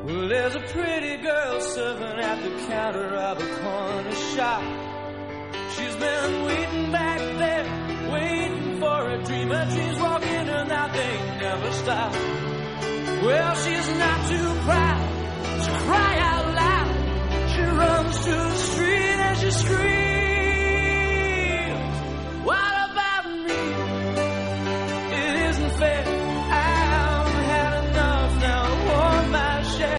Well, there's a pretty girl serving at the counter of a corner shop. She's been waiting back there, waiting for a dream. Her dreams walking and now they never stop. Well, she's not too proud